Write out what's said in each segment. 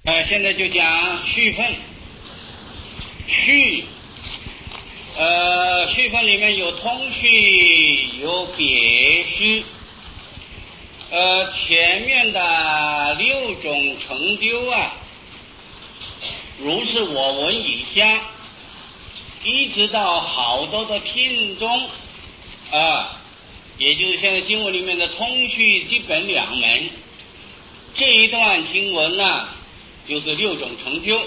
现在就讲序分。序分里面有通序，有别序。前面的6种成就啊，如是我闻以下，一直到好多的品中也就是现在经文里面的通序基本2门。这一段经文呢，就是6种成就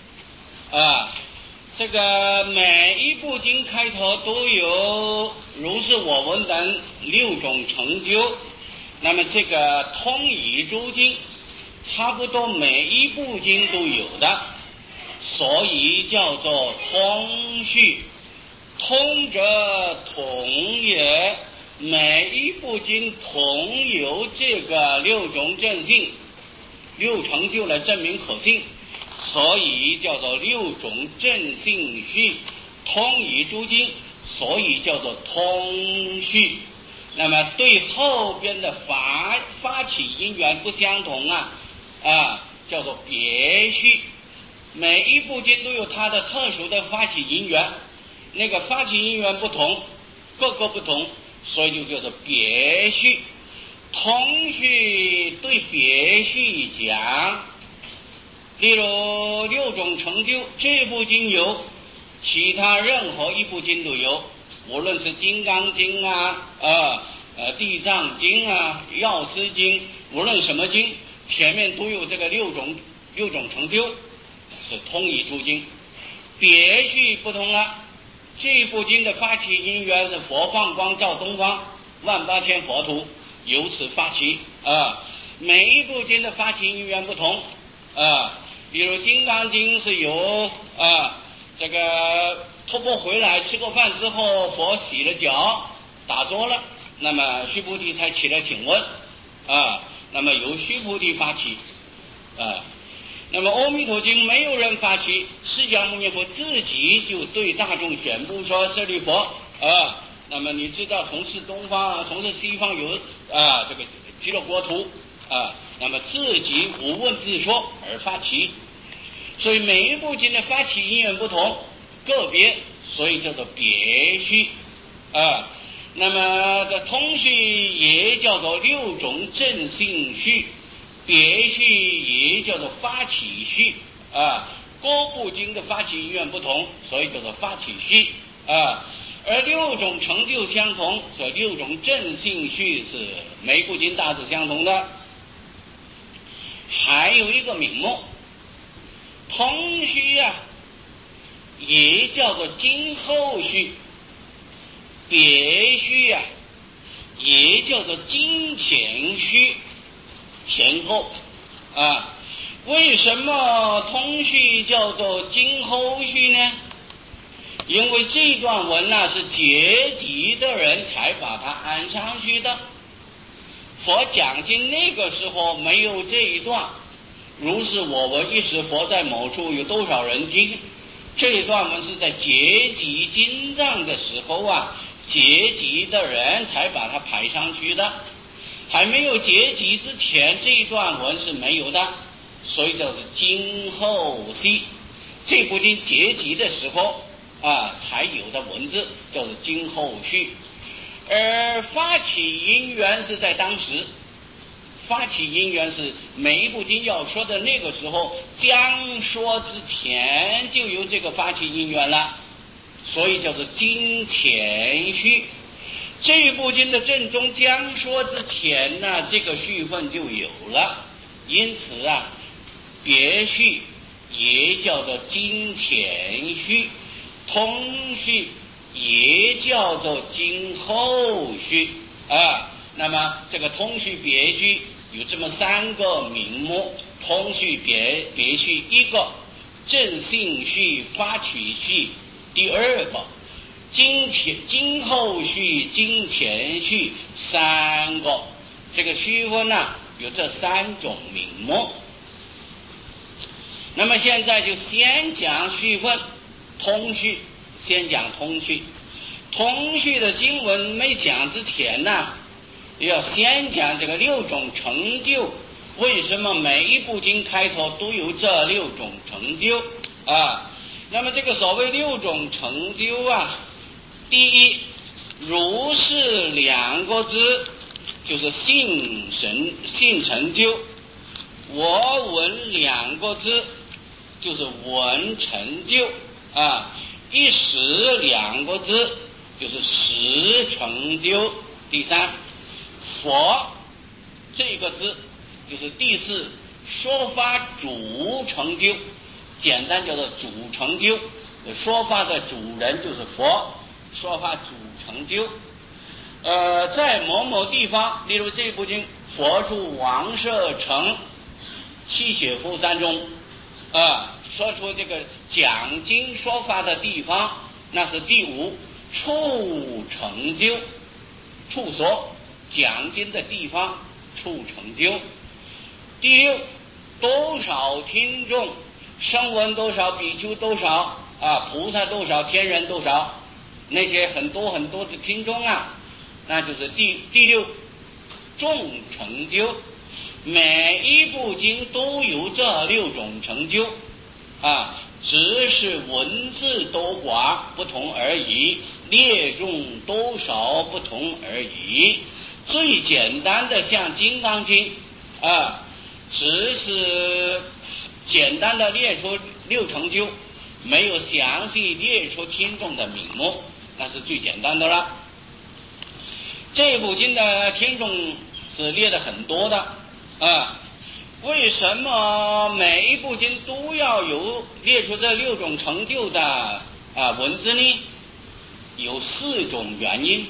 这个每一部经开头都有如是我闻等6种成就，那么这个通义诸经差不多每一部经都有的，所以叫做通序。通者统也，每一部经统有这个6种正性，6成就来证明可信，所以叫做6种正性序。通义诸经，所以叫做通序。那么对后边的发起因缘不相同叫做别序。每一部经都有它的特殊的发起因缘，那个发起因缘不同，各个不同，所以就叫做别序。通序对别序讲，例如6种成就，这部经有，其他任何一部经都有，无论是金刚经地藏经药师经，无论什么经，前面都有这个6种成就，是通义诸经。别序不同了，这部经的发起因缘是佛放光照东方18000佛土，由此发起每一部经的发起因缘不同比如金刚经是由这个托钵回来吃过饭之后，佛洗了脚打坐了，那么须菩提才起来请问那么由须菩提发起那么阿弥陀经没有人发起，释迦牟尼佛自己就对大众宣布说，舍利弗那么你知道从事东方从事西方有这个极乐国土那么自己无问自说而发起，所以每一部经的发起因缘不同，个别，所以叫做别序那么这通序也叫做6种正性序，别序也叫做发起序各部经的发起因缘不同，所以叫做发起序而6种成就相同，所以6种正性序是每部经大致相同的。还有一个名目，通序也叫做经后序，别序也叫做经前序，前后为什么通序叫做经后序呢？因为这段文是结集的人才把它安上去的，佛讲经那个时候没有这一段，如是我闻一时佛在某处有多少人听，这一段文是在结集经藏的时候结集的人才把它排上去的，还没有结集之前这一段文是没有的，所以叫做经后序。这部经结集的时候才有的文字叫做经后序，而发起因缘是在当时，发起因缘是每一部经要说的那个时候将说之前就有这个发起因缘了，所以叫做经前序。这部经的正宗将说之前这个序分就有了，因此别序也叫做经前序，通序也叫做经后序那么这个通序别序有这么3个名目，通序别序一个，正性序发起序第2个，经后序经前序3个，这个序分有这3种名目。那么现在就先讲序分通序，先讲通序。通序的经文没讲之前要先讲这个6种成就为什么每一部经开头都有这六种成就啊？那么这个所谓六种成就啊，第一，如是两个字就是性成就，我闻两个字就是闻成就啊，一时两个字就是实成就。第三，佛这个字就是第四，说法主成就，简单叫做主成就，说法的主人就是佛，说法主成就。在某某地方，例如这部经佛住王舍城七雪夫山中说出这个讲经说法的地方，那是第五，处成就，处所讲经的地方，处成就。第六，多少听众，声闻多少，比丘多少菩萨多少，天人多少，那些很多很多的听众那就是第六，众成就。每一部经都有这六种成就只是文字多寡不同而已，列众多少不同而已。最简单的像《金刚经》只是简单的列出六成就，没有详细列出听众的名目，那是最简单的了。这部经的听众是列的很多的为什么每一部经都要有列出这六种成就的文字呢？有四种原因。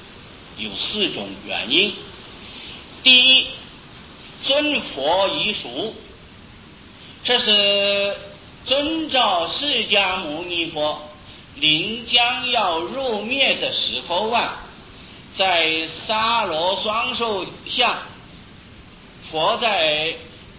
第一，尊佛遗属，这是遵照释迦牟尼佛临将要入灭的时候在沙罗双手下，佛在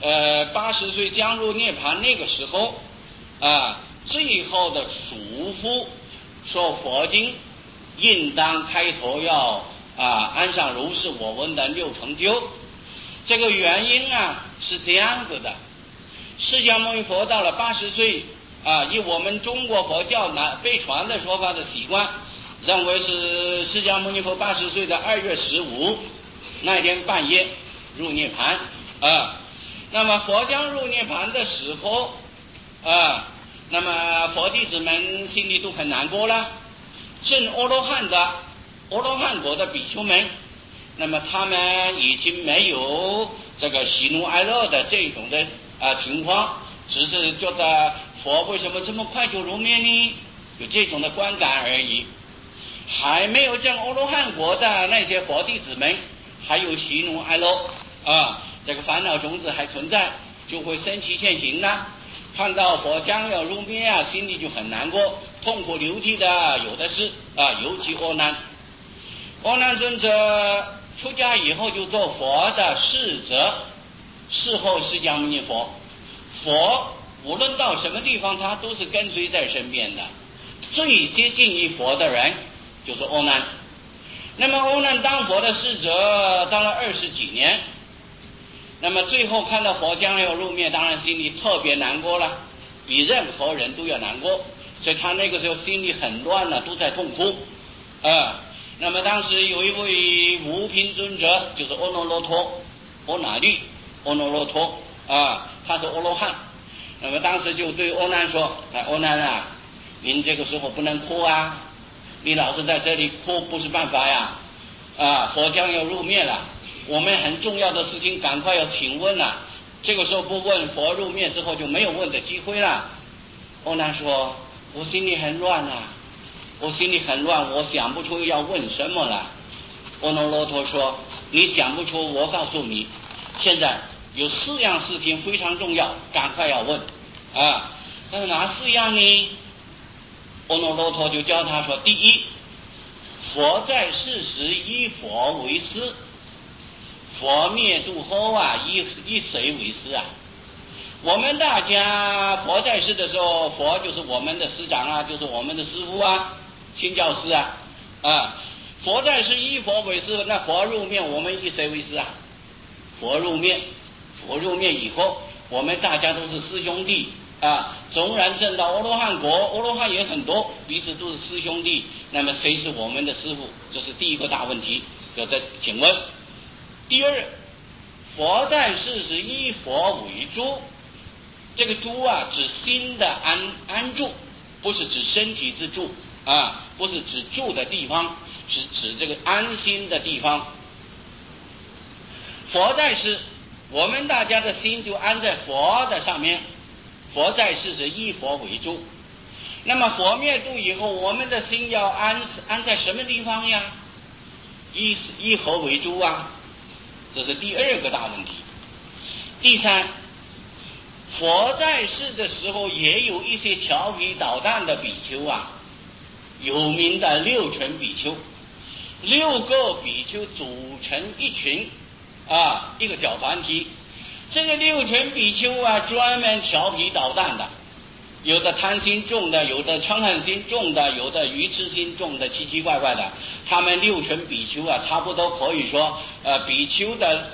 80岁将入涅槃那个时候最后的嘱咐说佛经应当开头要安上如是我闻的六成就。这个原因是这样子的，释迦牟尼佛到了80岁以我们中国佛教被传的说法的习惯，认为是释迦牟尼佛80岁的2月15那天半夜入涅槃那么佛将入涅槃的时候那么佛弟子们心里都很难过了。证阿罗汉果的比丘们，那么他们已经没有这个喜怒哀乐的这种的情况，只是觉得佛为什么这么快就入灭呢？有这种的观感而已。还没有证阿罗汉果的那些佛弟子们，还有喜怒哀乐这个烦恼种子还存在，就会生气现行看到佛将要入灭心里就很难过，痛哭流涕的有的是尤其阿难尊者出家以后就做佛的侍者，侍候释迦牟尼佛，佛无论到什么地方他都是跟随在身边的，最接近于佛的人就是阿难。那么阿难当佛的侍者当了20几年，那么最后看到佛将要入灭，当然心里特别难过了，比任何人都要难过，所以他那个时候心里很乱都在痛哭那么当时有一位无品尊者，就是阿耨罗陀阿那律阿耨罗陀他是阿罗汉。那么当时就对阿难说，阿难您这个时候不能哭你老是在这里哭不是办法佛将要入灭了，我们很重要的事情赶快要请问这个时候不问，佛入灭之后就没有问的机会了。阿难说，我心里很乱我想不出要问什么了。阿耨罗陀说，你想不出，我告诉你，现在有4样事情非常重要，赶快要问那是哪4样呢？阿耨罗陀就教他说，第一，佛在世时以佛为师，佛灭度后以谁为师我们大家佛在世的时候，佛就是我们的师长就是我们的师父亲教师佛在世以佛为师，那佛入灭我们以谁为师佛入灭佛入灭以后，我们大家都是师兄弟啊，纵然证到阿罗汉果，阿罗汉也很多，彼此都是师兄弟，那么谁是我们的师父？这是第一个大问题，有的请问。第二，佛在世是依佛为主，这个主啊，指心的安住，不是指身体之住啊，不是指住的地方，是指这个安心的地方。佛在世，我们大家的心就安在佛的上面，佛在世是依佛为主。那么佛灭度以后，我们的心要安在什么地方呀？依何为主啊？这是第二个大问题。第三，佛在世的时候也有一些调皮捣蛋的比丘啊，有名的六群比丘，6个比丘组成一群啊，一个小团体。这个6群比丘啊，专门调皮捣蛋的，有的贪心重的，有的嗔恨心重的，有的愚痴心重的，奇奇怪怪的。他们6群比丘啊，差不多可以说，比丘的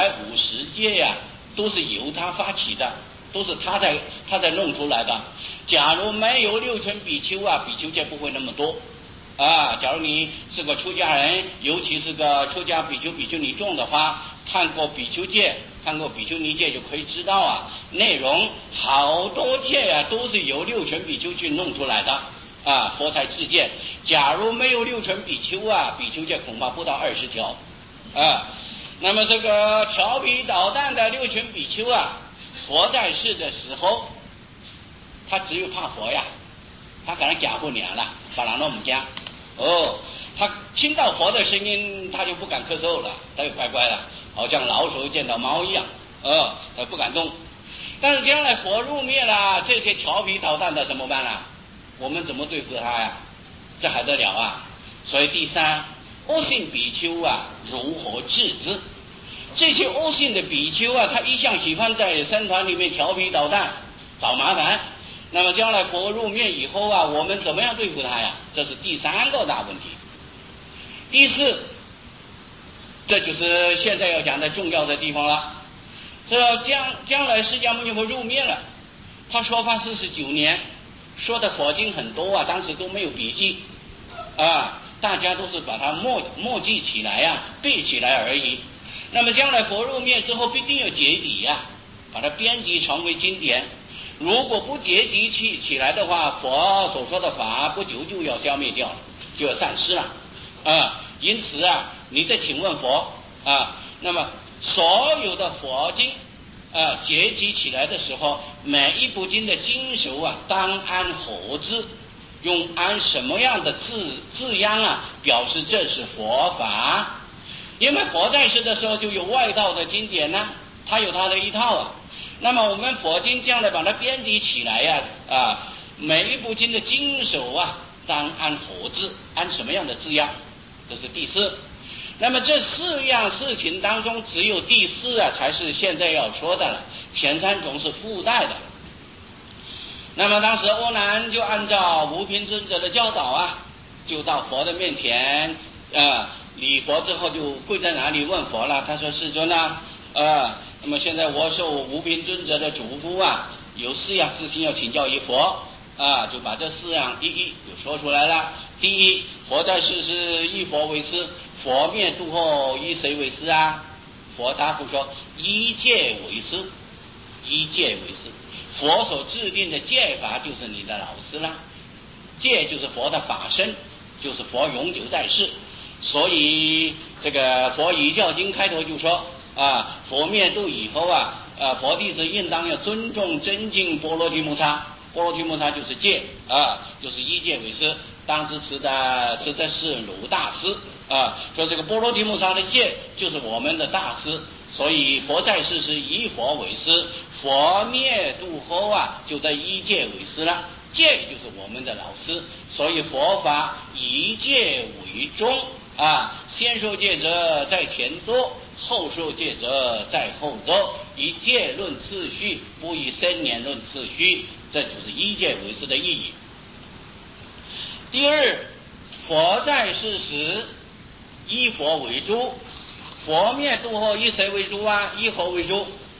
250戒呀，都是由他发起的，都是他在弄出来的。假如没有6群比丘啊，比丘戒不会那么多啊。假如你是个出家人，尤其是个出家比丘、比丘尼众的话，看过比丘戒，看过比丘尼戒就可以知道啊，内容好多戒啊都是由6群比丘去弄出来的啊，佛才制戒。假如没有6群比丘啊，比丘戒恐怕不到20条啊。那么这个调皮捣蛋的6群比丘啊，佛在世的时候，他只有怕佛呀，他可能假护娘了，把人都不讲哦。他听到佛的声音，他就不敢咳嗽了，他就乖乖了，好像老鼠见到猫一样，他不敢动。但是将来佛入灭了，这些调皮捣蛋的怎么办呢？我们怎么对付他呀？这还得了啊！所以第三，恶性比丘啊，如何治之？这些恶性的比丘啊，他一向喜欢在僧团里面调皮捣蛋，找麻烦。那么将来佛入灭以后啊，我们怎么样对付他呀？这是第3个大问题。第4，这就是现在要讲的重要的地方了。这将来释迦牟尼佛入灭了，他说法49年，说的佛经很多啊，当时都没有笔记啊，大家都是把它默记起来啊，背起来而已。那么将来佛入灭之后，必定要结集呀，把它编辑成为经典。如果不结集起来的话，佛所说的法不久就要消灭掉了，就要散失了啊。因此啊，你得请问佛啊，那么所有的佛经结集起来的时候，每一部经的经首啊，当按何字，用按什么样的字样啊，表示这是佛法。因为佛在世的时候就有外道的经典呢，他有他的一套啊。那么我们佛经将来把它编辑起来呀，每一部经的经首啊，当按何字，按什么样的字样？这是第4。那么这4样事情当中，只有第4啊才是现在要说的了，前3种是附带的。那么当时阿难就按照无贫尊者的教导啊，就到佛的面前礼佛之后就跪在哪里问佛了。他说：世尊啊，那么现在我受无贫尊者的嘱咐啊，有4样事情要请教于佛啊，就把这4样一一就说出来了。第一，佛在世是依佛为师，佛灭度后依谁为师啊？佛答复说：依戒为师，依戒为师。佛所制定的戒法就是你的老师啦，戒就是佛的法身，就是佛永久在世。所以这个佛以教经开头就说佛灭度以后佛弟子应当要尊重尊敬波罗提摩萨，波罗提摩萨就是戒就是依戒为师。当时持的是鲁大师说这个波罗提摩萨的戒就是我们的大师，所以佛在世是以佛为师，佛灭度后就得依戒为师了。戒就是我们的老师，所以佛法以戒为宗先受戒者在前座，后受戒者在后座，以戒论次序，不以生年论次序，这就是依戒为师的意义。第2，佛在世时依佛为主，佛灭度后依谁为主啊？依何为主？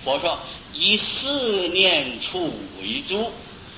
佛说以四念处为主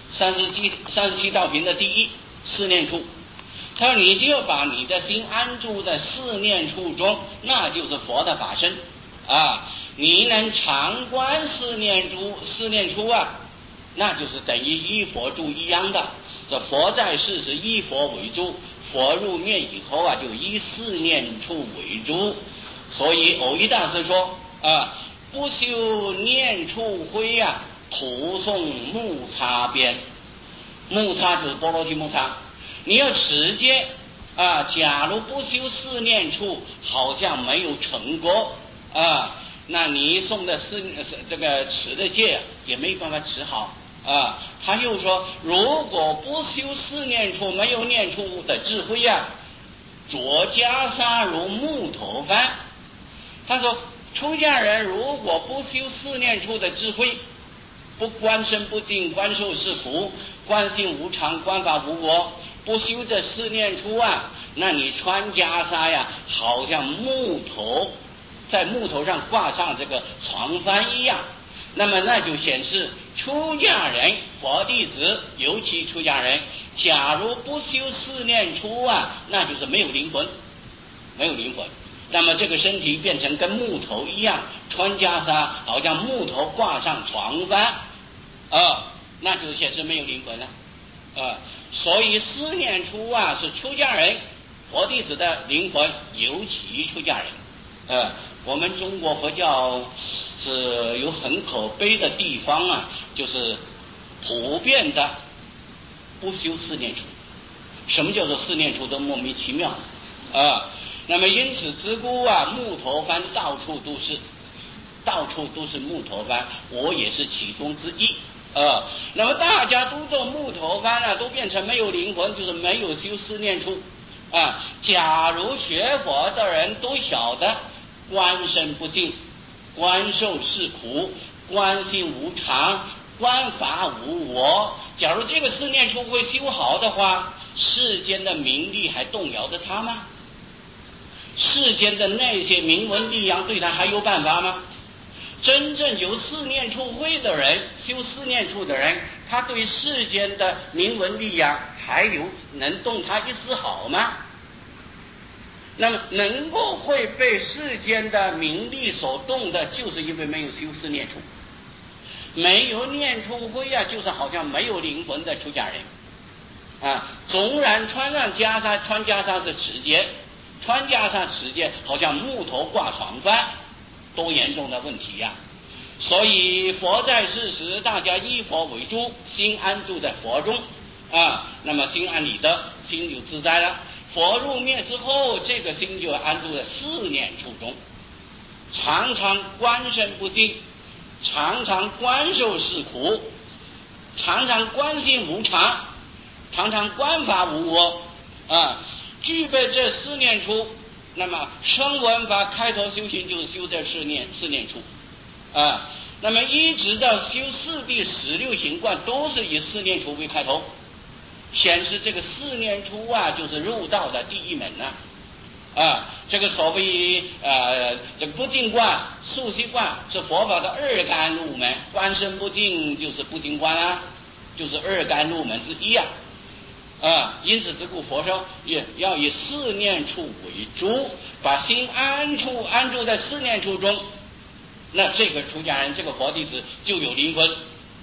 ，37道品的第一四念处。他说你就把你的心安住在四念处中，那就是佛的法身啊。你能常观四念处啊，那就是等于依佛住一样的。这佛在世是依佛为主，佛入灭以后啊，就以四念处为主。所以藕益大师说啊，不修念处慧啊，徒诵木叉边。木叉就是波罗提木叉。你要持戒啊，假如不修四念处，好像没有成果啊，那你诵的这个持的戒也没办法持好啊。他又说，如果不修四念处，没有念处的智慧啊，着袈裟如木头般。他说，出家人如果不修四念处的智慧，不观身不净，观受是苦，观心无常，观法无我，不修这四念处啊，那你穿袈裟呀，好像木头在木头上挂上这个床幡一样。那么那就显示出家人佛弟子，尤其出家人，假如不修四念处啊，那就是没有灵魂，没有灵魂。那么这个身体变成跟木头一样，穿袈裟好像木头挂上床幡那就显示没有灵魂了所以四念处啊，是出家人佛弟子的灵魂，尤其出家人我们中国佛教是有很可悲的地方啊，就是普遍的不修四念处。什么叫做四念处都莫名其妙那么因此自古啊，木头幡到处都是木头幡，我也是其中之一那么大家都做木头幡啊，都变成没有灵魂，就是没有修四念处假如学佛的人都晓得观身不净，观受是苦，观心无常，观法无我，假如这个四念处会修好的话，世间的名利还动摇着他吗？世间的那些名闻利养对他还有办法吗？真正有四念处慧的人，修四念处的人，他对世间的名闻利养还有能动他一丝毫吗？那么能够会被世间的名利所动的，就是因为没有修四念处。没有念处慧啊，就是好像没有灵魂的出家人纵然穿上袈裟，穿袈裟是持戒，穿袈裟持戒好像木头挂床幡，多严重的问题所以佛在世时，大家依佛为主，心安住在佛中那么心安理得，心就自在了。佛入灭之后，这个心就安住在四念处中，常常观身不净，常常观受是苦，常常观心无常，常常观法无我具备这四念处，那么声闻法开头修行就是修这四念处那么一直到修四谛16行观，都是以四念处为开头，显示这个四念处就是入道的第一门这个所谓这个不净观、速习观是佛法的二甘入门，观身不净就是不净观就是二甘入门之一因此自古佛说也要以四念处为主，把心安住在四念处中，那这个出家人，这个佛弟子就有灵魂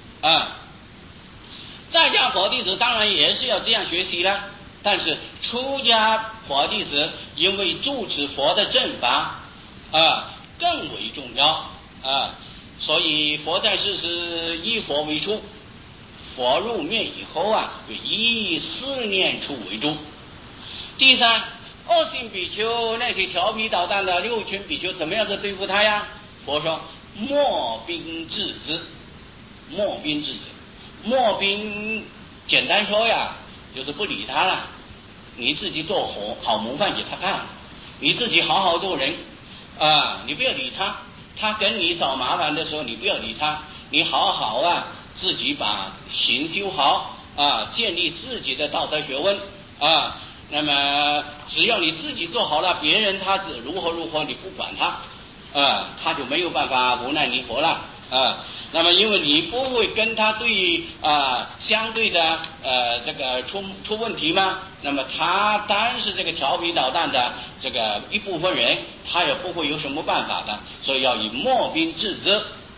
在家佛弟子当然也是要这样学习了，但是出家佛弟子因为住持佛的正法更为重要所以佛在世是依佛为主，佛入灭以后以四念处为主。第三，恶性比丘那些调皮捣蛋的六群比丘怎么样子对付他呀？佛说莫兵制之，莫兵制之。莫兵简单说就是不理他了，你自己做好模范给他看，你自己好好做人你不要理他，他跟你找麻烦的时候你不要理他，你好好自己把行修好建立自己的道德学问那么只要你自己做好了，别人他是如何你不管他他就没有办法无奈你活了那么因为你不会跟他相对的这个出问题吗？那么他单是这个调皮捣蛋的这个一部分人，他也不会有什么办法的，所以要以莫兵制之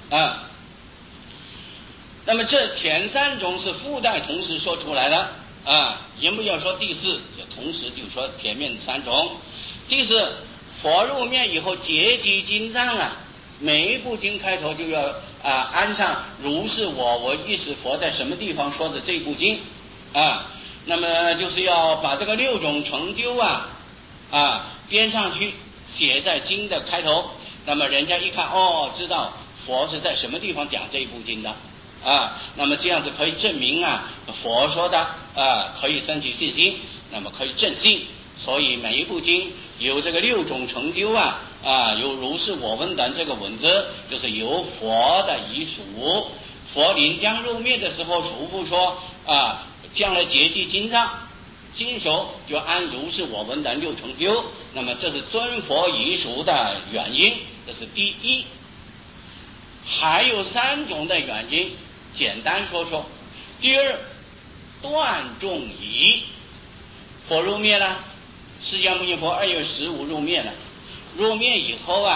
那么这前三种是附带同时说出来的也不要说第四，就同时就说前面三种。第四，佛入面以后结集经藏每一部经开头就要安上如是我闻一时佛在什么地方说的这部经那么就是要把这个6种成就编上去，写在经的开头，那么人家一看知道佛是在什么地方讲这一部经的那么这样子可以证明佛说的可以升起信心，那么可以正信。所以每一部经有这个6种成就有如是我闻等这个文字，就是由佛的遗属。佛临将入灭的时候嘱咐说将来结集经藏，经手就按如是我闻等6成就，那么这是尊佛遗属的原因，这是第一。还有3种的原因，简单说说。第二，断众疑。佛入灭了，释迦牟尼佛2月15入灭了，入灭以后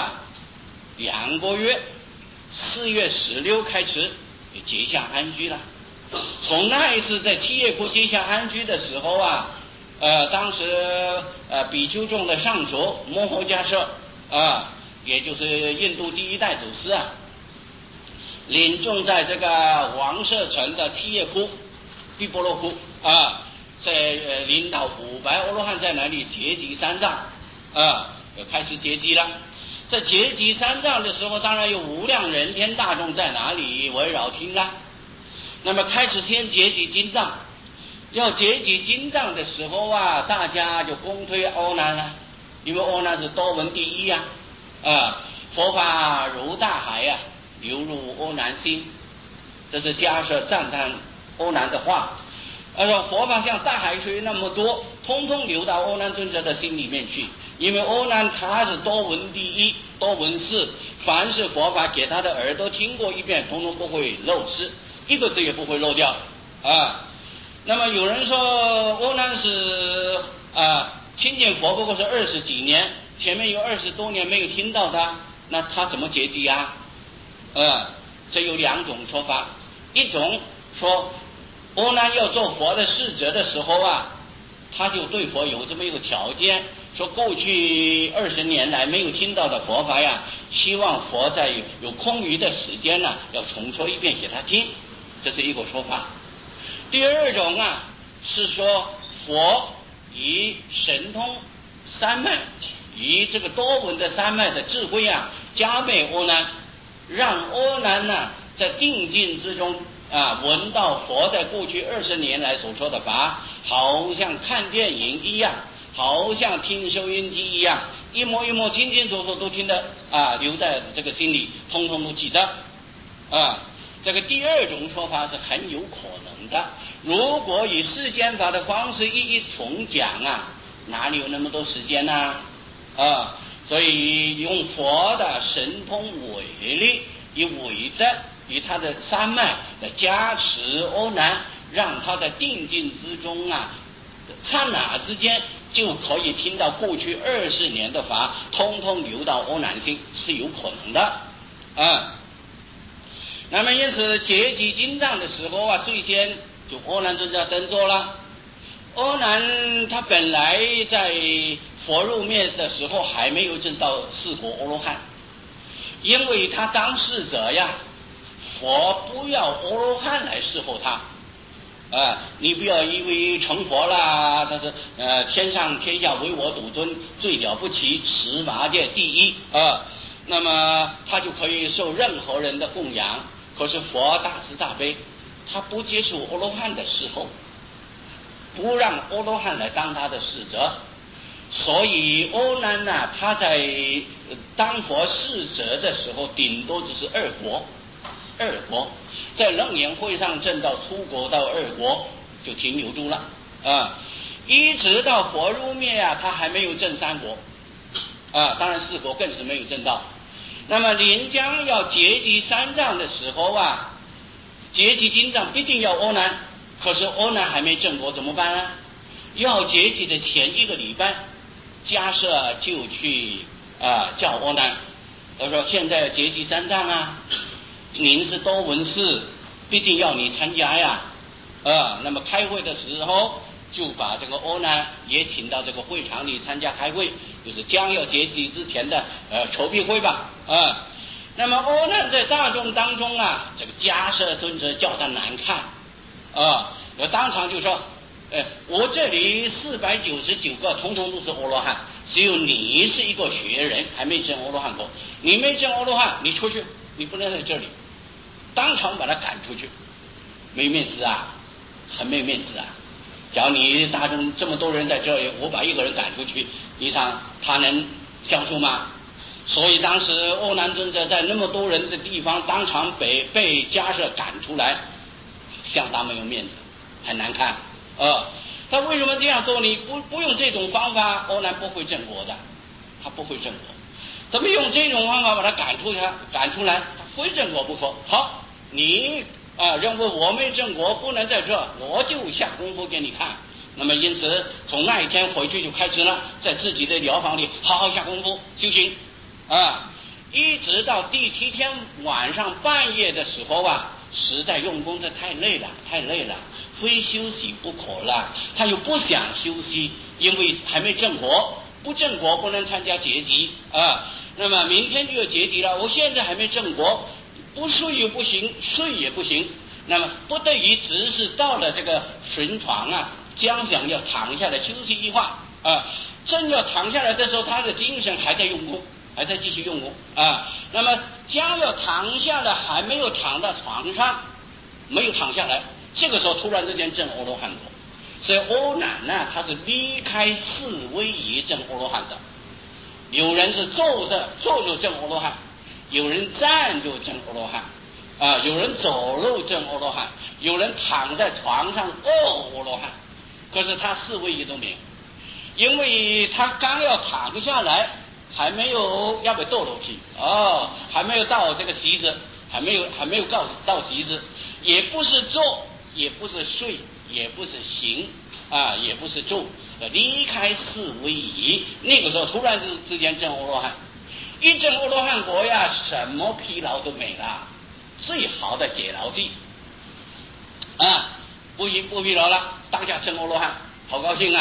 2个月，4月16开始结下安居了。从那一次在七叶窟结下安居的时候当时比丘众的上首摩诃迦摄也就是印度第1代祖师领众在这个王舍城的七叶窟毕波罗窟在领导500阿罗汉在那里结集三藏开始结集了。在结集三藏的时候，当然有无量人天大众在哪里围绕听了。那么开始先结集经藏，要结集经藏的时候大家就公推阿难了，因为阿难是多闻第一佛法如大海流入阿难心，这是迦摄赞叹阿难的话。说佛法像大海水那么多，通通流到阿难尊者的心里面去，因为阿难他是多闻第一，多闻事，凡是佛法给他的耳朵听过一遍，通通不会漏失，一个字也不会漏掉那么有人说阿难是亲近佛不过是20几年，前面有20多年没有听到他，那他怎么结集这有2种说法。一种说阿难要做佛的侍者的时候他就对佛有这么一个条件，说过去20年来没有听到的佛法希望佛在有空余的时间要重说一遍给他听，这是一个说法。第二种是说佛以神通三脉，以这个多闻的三脉的智慧加倍阿难，让阿难在定境之中闻到佛在过去20年来所说的法，好像看电影一样，好像听收音机一样，一模一模清清楚楚都听得留在这个心里，通通都记得这个第二种说法是很有可能的。如果以世间法的方式一重讲哪里有那么多时间所以用佛的神通伟力，以伟的以他的三脉来加持阿难，让他在定境之中刹那之间就可以听到过去20年的法，通通流到阿难心，是有可能的那么因此结集经藏的时候最先就阿难尊者登座了。阿难他本来在佛入灭的时候还没有证到4果阿罗汉，因为他当侍者佛不要阿罗汉来侍候他你不要以为成佛啦，他是天上天下唯我独尊，最了不起，10法界第一那么他就可以受任何人的供养。可是佛大慈大悲，他不接受阿罗汉的侍候，不让阿罗汉来当他的侍者，所以阿难他在当佛侍者的时候顶多只是2国，在楞严会上证到出国到2国就停留住了一直到佛入灭他还没有证3国当然4国更是没有证到。 那么临将要结集三藏的时候啊，结集金藏必定要阿难，可是阿难还没证果怎么办呢？要结集的前1个礼拜，迦舍就去叫阿难，他说现在要结集三藏啊，您是多闻士，必定要你参加呀。那么开会的时候就把这个阿难也请到这个会场里参加开会，就是将要结集之前的筹备会吧。那么阿难在大众当中啊，这个迦舍尊者叫他难看当场就说我这里499个统统都是阿罗汉，只有你是一个学人，还没证阿罗汉果，你没证阿罗汉，你出去，你不能在这里。当场把他赶出去，没面子啊，很没面子啊。假如你大众这么多人在这里，我把1个人赶出去，你想他能相处吗？所以当时阿难尊者在那么多人的地方当场被迦舍赶出来，相当没有面子，很难看。他为什么这样做？你不用这种方法，阿难不会证果的，他不会证果。怎么用这种方法把他赶出来，他非证果不可。好，你认为我没证果不能在这，我就下功夫给你看。那么因此从那一天回去就开始了，在自己的疗房里好好下功夫修行一直到第7天晚上半夜的时候实在用功的太累了，非休息不可了。他又不想休息，因为还没证果，不证果不能参加结集那么明天就要结集了，我现在还没证果，不睡也不行，睡也不行，那么不得已只是到了这个神床将想要躺下来休息一会正要躺下来的时候，他的精神还在用功，还在继续用功那么将要躺下来，还没有躺到床上，没有躺下来，这个时候突然之间证阿罗汉果。所以阿难呢，他是离开四威仪证阿罗汉的。有人是坐着证阿罗汉，有人站着证阿罗汉有人走路证阿罗汉，有人躺在床上阿罗汉。可是他四威仪都没有，因为他刚要躺下来，还没有要不堕楼梯还没有到这个席子，还没有到席子，也不是坐，也不是睡，也不是行也不是住，离开四威仪。那个时候突然之间证阿罗汉，一证阿罗汉果什么疲劳都没了，最好的解劳剂不疲劳了，当下证阿罗汉，好高兴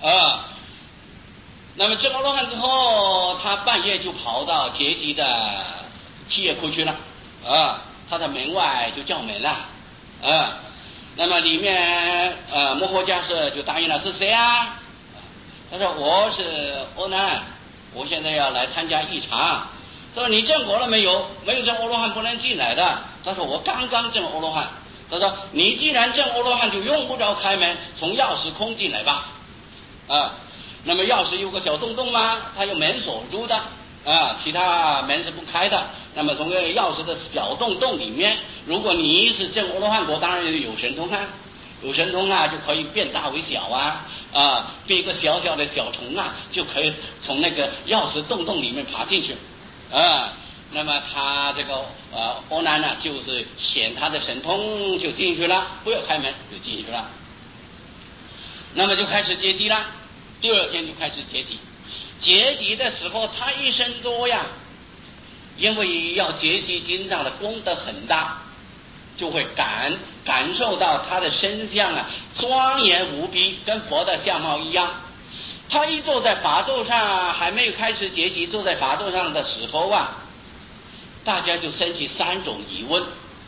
那么证阿罗汉之后，他半夜就跑到结集的七叶窟去了他在门外就叫门了那么里面摩诃迦叶就答应了，是谁他说我是阿难，我现在要来参加议场。他说你证果了没有？没有证阿罗汉不能进来的。他说我刚刚证阿罗汉。他说你既然证阿罗汉，就用不着开门，从钥匙空进来吧那么钥匙有个小洞洞吗？它有门锁住的其他门是不开的。那么从钥匙的小洞洞里面，如果你是证阿罗汉果，当然有神通有神通就可以变大为小变一个小小的小虫就可以从那个钥匙洞洞里面爬进去那么他这个阿难就是显他的神通就进去了，不要开门就进去了。那么就开始结集了，第二天就开始结集。结集的时候他一生多因为要结集经藏的功德很大，就会感受到他的身相庄严无比，跟佛的相貌一样。他一坐在法座上，还没有开始结集，坐在法座上的时候大家就升起三种疑问。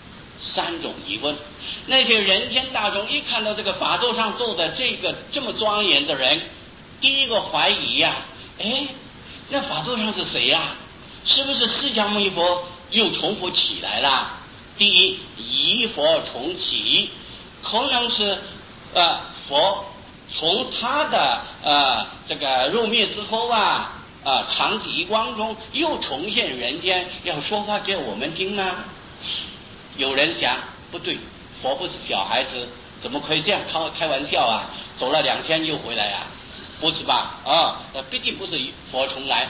那些人天大众一看到这个法座上坐的这么庄严的人，第一个怀疑那法座上是谁是不是释迦牟尼佛又重复起来了？第一，疑佛重起，可能是佛从他的这个入灭之后长极光中又重现人间，要说话给我们听吗？有人想不对，佛不是小孩子，怎么可以这样开玩笑走了2天又回来不是吧必定不是佛重来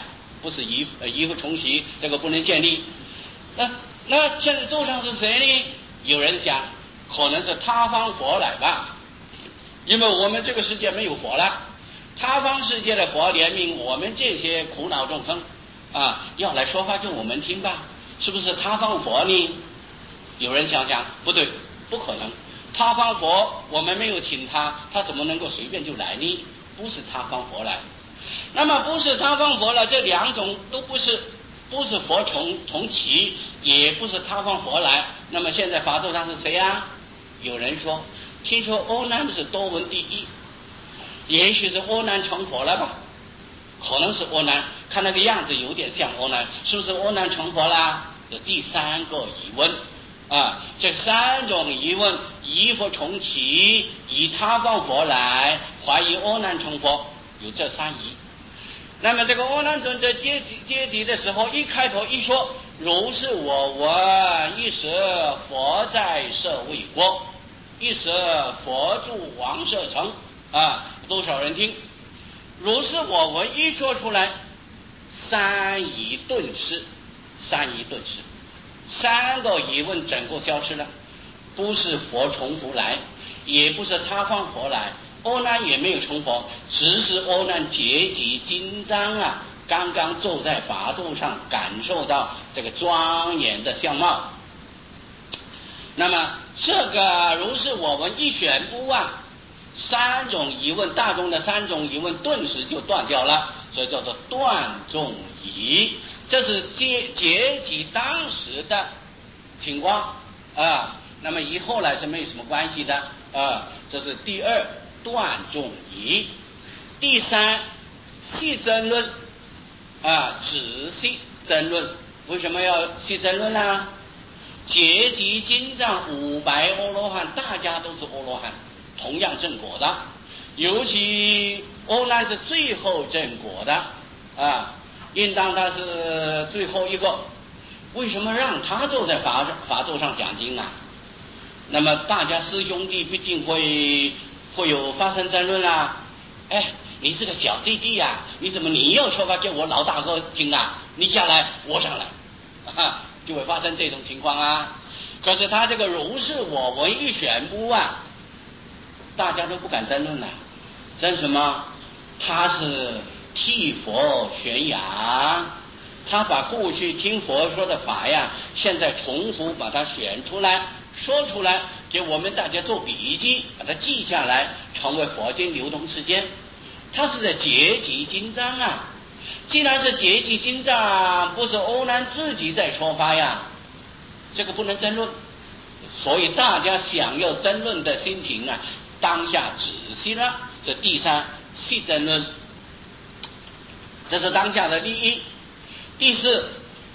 不是依附重习，这个不能建立。那现在座上是谁呢？有人想，可能是他方佛来吧，因为我们这个世界没有佛了，他方世界的佛怜悯我们这些苦恼众生啊，要来说法给我们听吧，是不是他方佛呢？有人想想，不对，不可能，他方佛我们没有请他，他怎么能够随便就来呢？不是他方佛来。那么不是他方佛来，这两种都不是佛重启，也不是他方佛来。那么现在法座上是谁啊？有人说，听说阿难是多闻第一，也许是阿难成佛了吧？可能是阿难，看那个样子有点像阿难，是不是阿难成佛啦？这第三个疑问啊，这三种疑问，依佛重启，以他方佛来，怀疑阿难成佛，有这三疑。那么这个阿难尊者阶级的时候，一开头一说如是我闻，一时佛在舍卫国，一时佛住王舍城啊，多少人听？如是我闻一说出来，三疑顿失，三个疑问整个消失了，不是佛重复来，也不是他方佛来，阿难也没有成佛，只是阿难结集紧张啊，刚刚坐在法度上，感受到这个庄严的相貌。那么这个如是我闻一宣布啊，三种疑问，大众的三种疑问顿时就断掉了，所以叫做断众疑。这是结集当时的情况啊，那么以后来是没有什么关系的啊。这是第二断众疑。第三细争论啊，仔细争论。为什么要细争论呢？结集经藏500阿罗汉，大家都是阿罗汉，同样证果的，尤其阿难是最后证果的啊，应当他是最后一个，为什么让他坐在法座上讲经啊？那么大家师兄弟必定会有发生争论啦。哎，你是个小弟弟啊，你怎么你要说法给我老大哥听啊？你下来我上来啊，就会发生这种情况啊。可是他这个如是我闻一宣布啊，大家都不敢争论了。争什么？他是替佛宣扬，他把过去听佛说的法呀，现在重复把它选出来说出来，给我们大家做笔记，把它记下来，成为佛经流通世间。他是在结集经藏啊，既然是结集经藏，不是阿难自己在说法呀，这个不能争论。所以大家想要争论的心情啊，当下止息了。这第三细争论，这是当下的利益。第四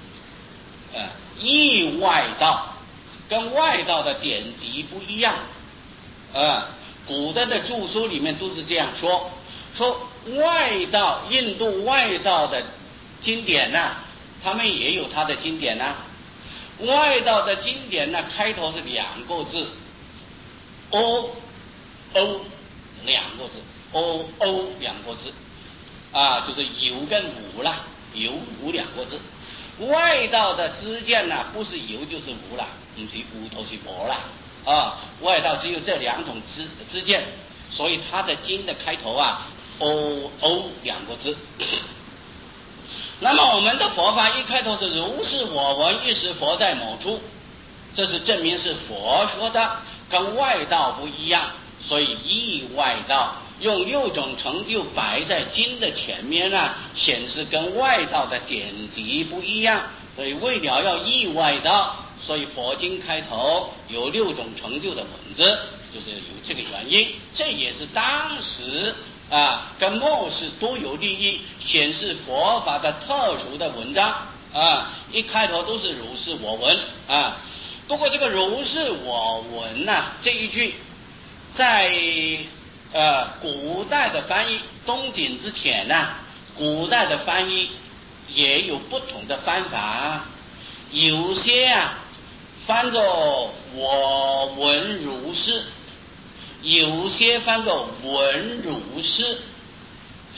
意外道，跟外道的典籍不一样古代的著书里面都是这样说外道，印度外道的经典他们也有他的经典外道的经典开头是2个字，o 2个字，o 2个字就是有跟无啦，有无2个字。外道的知见不是有就是无啦，不是无都是无啦外道只有这2种知见，所以他的经的开头o 2个字。那么我们的佛法一开头是如是我闻，一时佛在某处，这是证明是佛说的，跟外道不一样，所以意外道用6种成就摆在经的前面显示跟外道的典籍不一样。所以为了要意外道，所以佛经开头有6种成就的文字，就是有这个原因。这也是当时跟末世都有利益，显示佛法的特殊的文章一开头都是如是我闻不过这个如是我闻这一句在古代的翻译，东晋之前古代的翻译也有不同的翻法有些翻作我闻如是，有些翻作闻如是，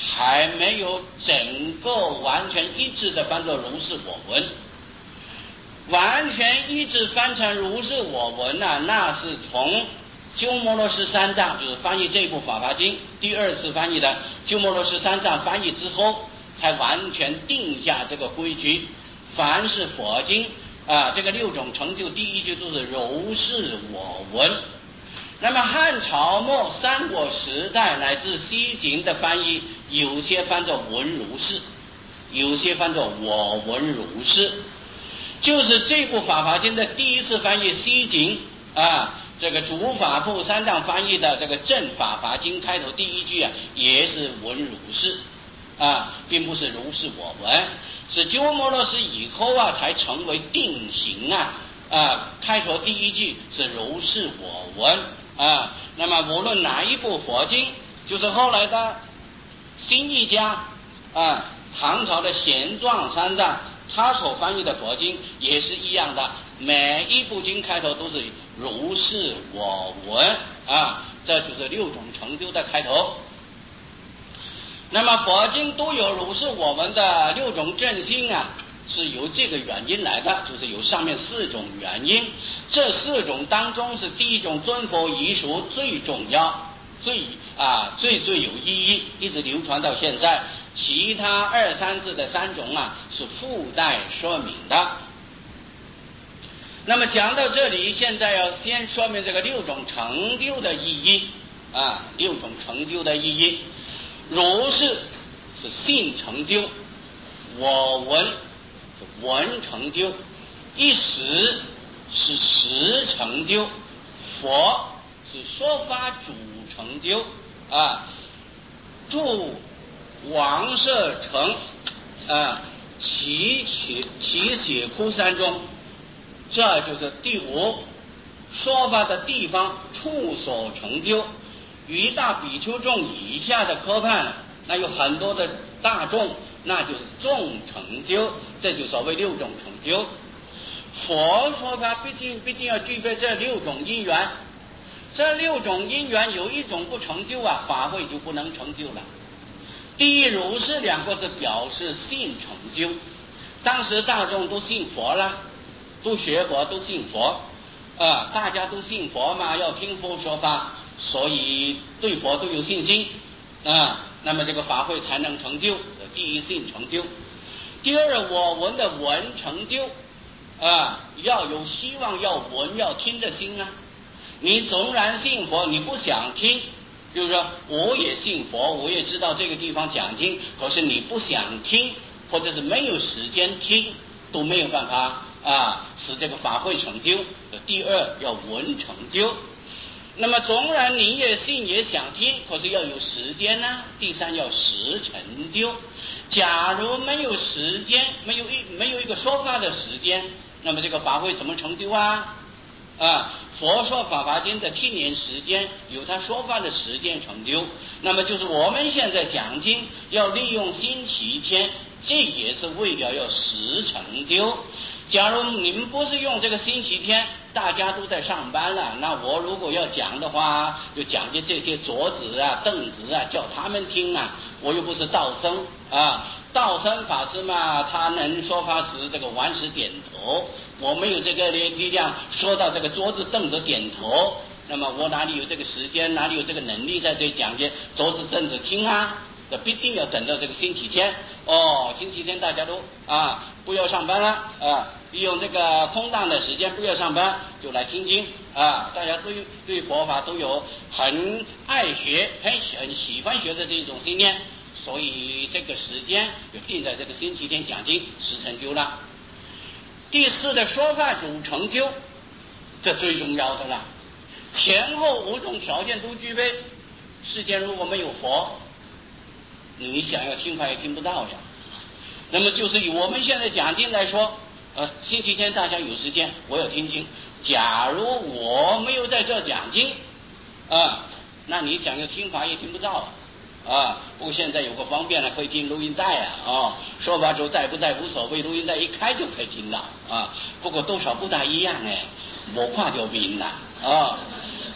还没有整个完全一致的翻作如是我闻。完全一致翻成如是我闻那是从鸠摩罗什三藏，就是翻译这部《法华经》第二次翻译的鸠摩罗什三藏翻译之后，才完全定下这个规矩。凡是佛经这个六种成就第一句都是如是我闻。那么汉朝末三国时代乃至西晋的翻译，有些翻作闻如是，有些翻作我闻如是。就是这部《法华经》的第一次翻译，西晋这个竺法富三藏翻译的这个正法华经开头第一句也是闻如是并不是如是我闻，是鸠摩罗什以后才成为定型开头第一句是如是我闻那么无论哪一部佛经，就是后来的新译家唐朝的玄奘三藏他所翻译的佛经也是一样的，每一部经开头都是如是我闻这就是六种成就的开头。那么佛经都有如是我闻的六种正性是由这个原因来的，就是有上面四种原因。这四种当中是第一种尊佛遗属最重要，最有意义，一直流传到现在。其他二三四的三种是附带说明的。那么讲到这里，现在要先说明这个六种成就的意义六种成就的意义。如是是信成就，我闻是闻成就，一时是实成就，佛是说法主成就住王舍城其血窟山中，这就是第五说法的地方处所成就。于大比丘众以下的科判，那有很多的大众，那就是众成就，这就所谓六种成就。佛说法必定要具备这六种因缘，这六种因缘有一种不成就法会就不能成就了。第一如是两个字表示信成就，当时大众都信佛了，都学佛都信佛大家都信佛嘛，要听佛说法，所以对佛都有信心那么这个法会才能成就，第一信成就。第二我闻的闻成就要有希望要闻要听的心你纵然信佛，你不想听，比如说我也信佛，我也知道这个地方讲经，可是你不想听，或者是没有时间听，都没有办法使这个法会成就。第二要闻成就。那么纵然你也信也想听，可是要有时间第三要实成就。假如没有时间，没有一个说法的时间，那么这个法会怎么成就佛说法华经的7年时间，有他说法的时间成就。那么就是我们现在讲经要利用星期天，这也是为了要实成就。假如你们不是用这个星期天，大家都在上班了，那我如果要讲的话，就讲的这些桌子凳子叫他们听我又不是道生道生法师嘛，他能说法时这个顽石点头，我没有这个力量说到这个桌子凳子点头，那么我哪里有这个时间，哪里有这个能力在这里讲解桌子凳子听那必定要等到这个星期天星期天大家都不要上班了利用这个空档的时间不要上班，就来听经大家对佛法都有很爱学很喜欢学的这种信念，所以这个时间就定在这个星期天讲经实成就了。第四的说法主成就，这最重要的了，前后5种条件都具备。世间如果没有佛，你想要听法也听不到呀。那么就是以我们现在讲经来说星期天大家有时间我要听经，假如我没有在这讲经那你想要听法也听不到不过现在有个方便可以听录音带说法主在不在无所谓，录音带一开就可以听了不过多少不大一样没看到面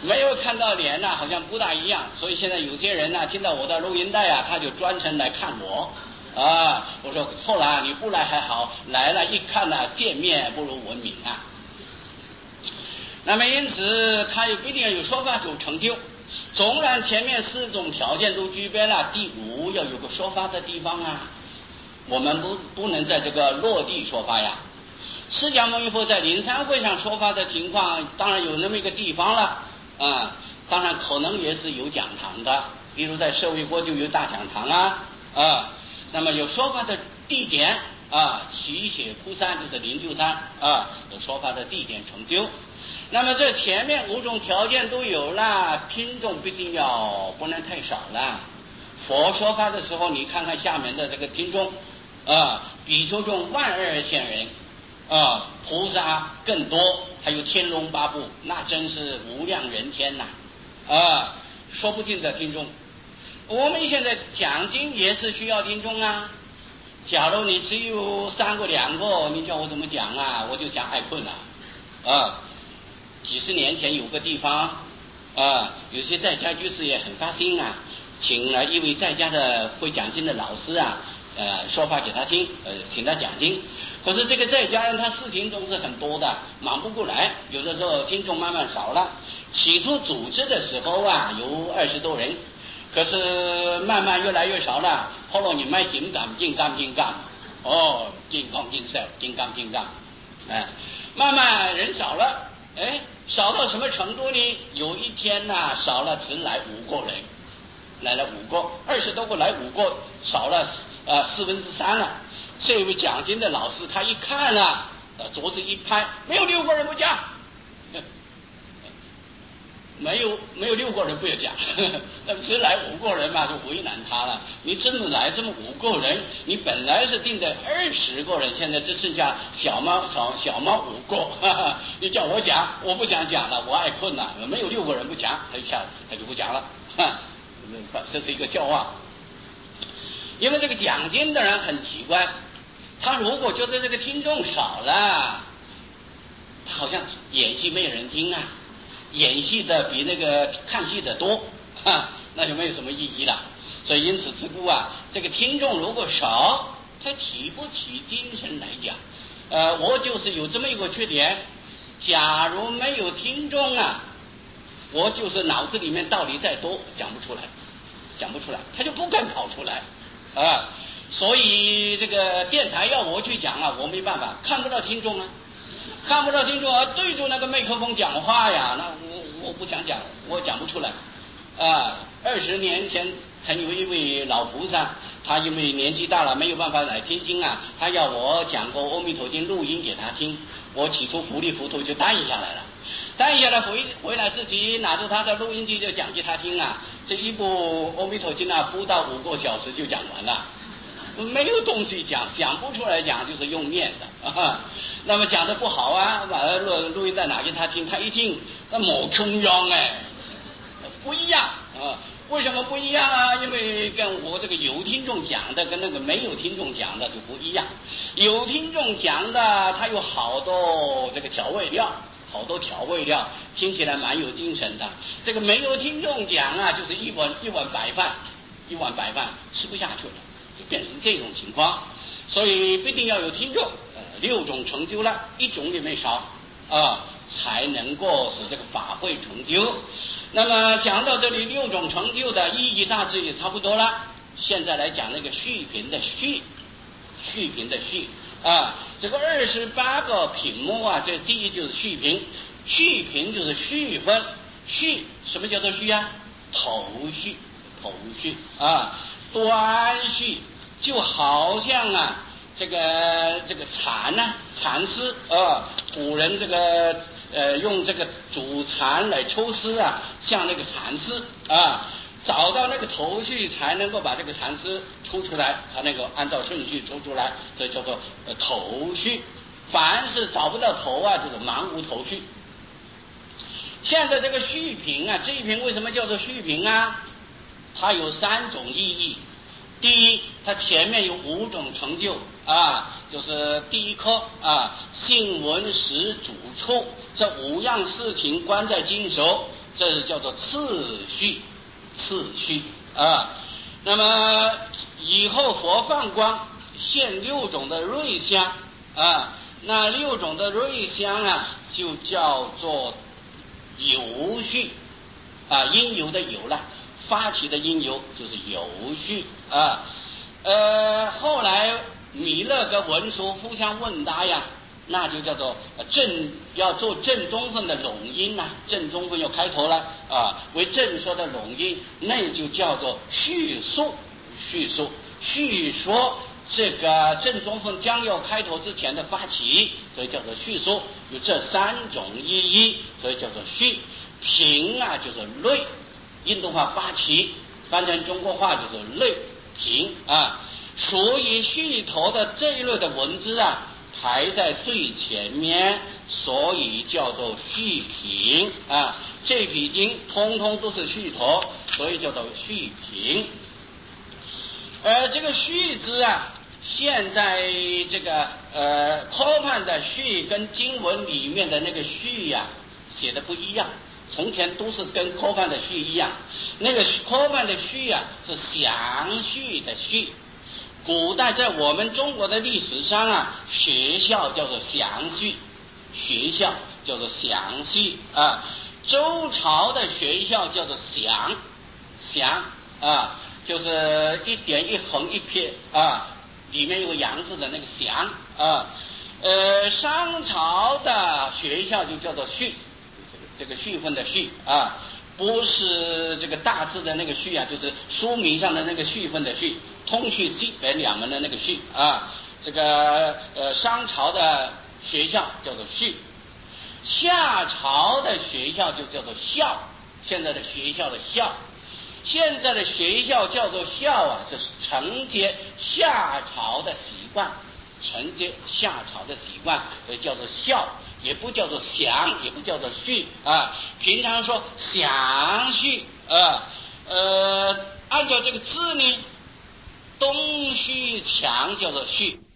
没有看到脸呢，好像不大一样。所以现在有些人呢，听到我的录音带啊，他就专程来看我啊。我说错了，你不来还好，来了一看呢，见面不如闻名啊。那么因此他也不一定要有说法主成就，纵然前面4种条件都具备了，第5要有个说法的地方啊。我们不能在这个落地说法呀。释迦牟尼佛在灵山会上说法的情况，当然有那么一个地方了啊，当然可能也是有讲堂的，比如在舍卫国就有大讲堂啊，那么有说法的地点啊，奇雪枯山就是灵鹫山啊，有说法的地点成就。那么这前面5种条件都有了，听众必定不能太少了。佛说法的时候，你看看下面的这个听众啊，比丘众12000人啊，菩萨更多，还有天龙八部，那真是无量人天呐啊，说不尽的听众。我们现在讲经也是需要听众啊。假如你只有3个2个，你叫我怎么讲啊？我就想爱困了啊。几十年前有个地方啊，有些在家居士也很发心啊，请了一位在家的会讲经的老师啊，说法给他听，请他讲经。可是这个在家人他事情总是很多的，忙不过来，有的时候听众慢慢少了。起初组织的时候啊，有20多人，可是慢慢越来越少了。后来你卖金刚，哦，金刚，慢慢人少了，少到什么程度呢？有一天呐，少了只来5个人，来了5个，20多个来5个，少了3/4了。这位讲经的老师他一看啊，桌子一拍，没有6个人不讲，没有6个人不要讲，那么只来5个人嘛，就为难他了。你真的来这么5个人，你本来是定的20个人，现在只剩下小猫5个，你叫我讲，我不想讲了，我爱困了，没有6个人不讲，他就不讲了，这是一个笑话。因为这个讲经的人很奇怪，他如果觉得这个听众少了，他好像演戏没有人听啊，演戏的比那个看戏的多，那就没有什么意义了。所以因此之故啊，这个听众如果少，他提不起精神来讲。我就是有这么一个缺点，假如没有听众啊，我就是脑子里面道理再多讲不出来，他就不敢跑出来啊。所以这个电台要我去讲啊，我没办法，看不到听众啊，对着那个麦克风讲话呀，那我不想讲，我讲不出来啊。20年前曾有一位老菩萨，他因为年纪大了没有办法来听经啊，他要我讲过《阿弥陀经》录音给他听，我起初糊里糊涂就答应下来了。回来自己拿着他的录音机就讲给他听啊，这一部《阿弥陀经》啊，不到5个小时就讲完了。没有东西讲，想不出来讲，就是用念的那么讲的不好啊，把录音带拿给他听，他一听那冇中央不一样啊。为什么不一样啊？因为跟我这个有听众讲的跟那个没有听众讲的就不一样。有听众讲的他有好多这个调味料，听起来蛮有精神的。这个没有听众讲啊，就是一碗白饭吃不下去了，就变成这种情况。所以必定要有听众，6种成就了，1种也没少才能够使这个法会成就。那么讲到这里6种成就的意义大致也差不多了。现在来讲那个续品的续这个28个品目啊，这第一就是续品，续品就是续分，续什么叫做续啊？头续端续就好像啊这个蚕丝古人这个用这个主蚕来抽丝啊，像那个蚕丝找到那个头绪才能够把这个蚕丝抽出来，才能够按照顺序抽出来，这叫做头绪。凡是找不到头啊，就是盲无头绪。现在这个续品啊，这一品为什么叫做续品啊？它有3种意义。第一，它前面有5种成就就是第一课信闻识主处，这5样事情关在经手， 这是叫做次序，次序啊。那么以后佛放光现6种的瑞相啊，那6种的瑞相啊，就叫做由序啊，因由的由啦，发起的因由就是由序啊。后来弥勒跟文殊互相问答呀，那就叫做要做正宗分的拢音呐，正宗分要开头了啊，为正说的拢音，那就叫做叙述，叙说这个正宗分将要开头之前的发起，所以叫做叙说，有这3种意义，所以叫做序。评啊就是类，印度话发起，翻成中国话就是类评啊。所以序头的这一类的文字啊，排在最前面，所以叫做序评啊。这批经通通都是序头，所以叫做序评。这个序字啊，现在这个科判的序跟经文里面的那个序呀，写的不一样。从前都是跟科判的序一样，那个科判的序啊是详序的序。古代在我们中国的历史上啊，学校叫做详序，学校叫做详序啊。周朝的学校叫做详啊，就是一点一横一撇啊，里面有个阳字的那个详啊。商朝的学校就叫做序，这个序分的序啊，不是这个大字的那个序啊，就是书名上的那个序分的序，通序基本2门的那个序啊。这个商朝的学校叫做序，夏朝的学校就叫做校，现在的学校的校，现在的学校叫做校啊，是承接夏朝的习惯，承接夏朝的习惯，所以叫做校，也不叫做详，也不叫做序啊。平常说详序啊，按照这个字呢，东西墙叫做序。